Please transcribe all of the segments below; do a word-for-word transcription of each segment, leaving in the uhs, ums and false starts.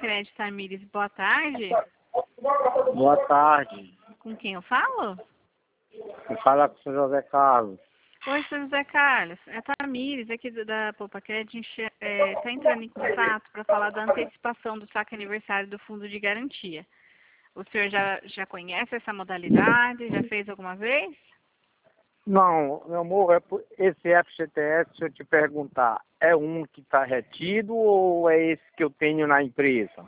Crédito Tamires, boa tarde. Boa tarde. Com quem eu falo? Você fala com o senhor José Carlos. Oi, seu José Carlos. É a Tamires, aqui do- da Poupa Crédito, está entrando em contato para falar da antecipação do saque aniversário do Fundo de Garantia. O senhor já, já conhece essa modalidade? Já fez alguma vez? Não, meu amor, é por- esse F G T S, se eu te perguntar, é um que está retido ou é esse que eu tenho na empresa?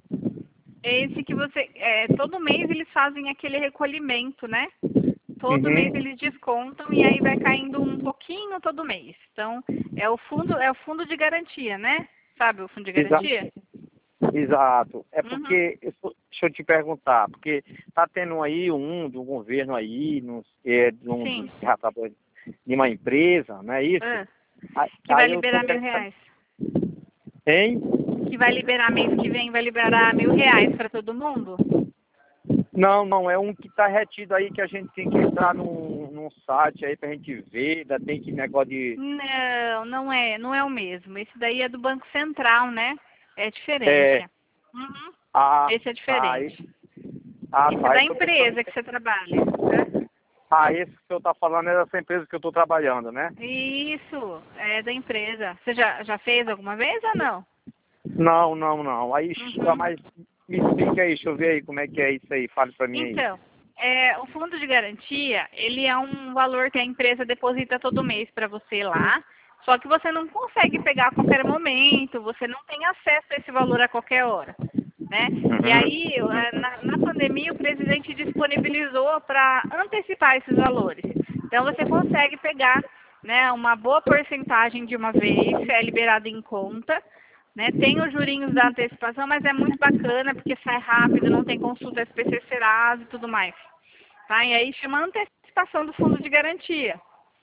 Esse que você... É, todo mês eles fazem aquele recolhimento, né? Todo Uhum. mês eles descontam e aí vai caindo um pouquinho todo mês. Então, é o fundo, é o fundo de garantia, né? Sabe o fundo de Exa- garantia? Exato. É Uhum. porque, eu sou- deixa eu te perguntar, porque tá tendo aí um do governo aí, não sei, de, um, Sim. de uma empresa, não é isso? Ah, Aí, que vai aí eu tô liberar mil pensando, reais. hein? Que vai liberar mês que vem, vai liberar mil reais para todo mundo? Não, não, é um que tá retido aí que a gente tem que entrar num, num site aí pra gente ver, ainda tem que negócio de... Não, não é, não é o mesmo. Esse daí é do Banco Central, né? É diferente. É, Uhum. ah, Esse é ah, diferente. ah, Esse é tá, da eu tô pensando, empresa que você trabalha, né? ah, esse que o senhor tá falando é dessa empresa que eu tô trabalhando, né? Isso, é da empresa. Você já, já fez alguma vez ou não? Não, não, não, aí, Uhum. mas me explica aí, deixa eu ver aí como é que é isso aí, fale pra mim aí. Então, é, o fundo de garantia, ele é um valor que a empresa deposita todo mês para você lá, só que você não consegue pegar a qualquer momento, você não tem acesso a esse valor a qualquer hora, né? E aí, Uhum, eh, na, na pandemia, o presidente disponibilizou para antecipar esses valores. Então, você consegue pegar, né, uma boa porcentagem de uma vez, é liberado em conta, né? Tem os jurinhos da antecipação, mas é muito bacana porque sai rápido, não tem consulta S P C Serasa e tudo mais. Tá? E aí chama antecipação do fundo de garantia.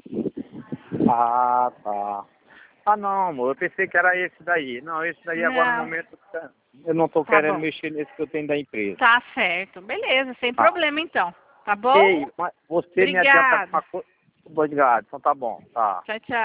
ah, tá. Ah, não, amor, eu pensei que era esse daí. Não, esse daí agora no Não, momento tá- eu não tô tá querendo bom. mexer nesse que eu tenho da empresa. Tá certo. Beleza, sem Ah, problema então. Tá bom? ei, mas você me adianta Obrigada. alguma coisa? Obrigado, então tá bom, tá. Tchau, tchau.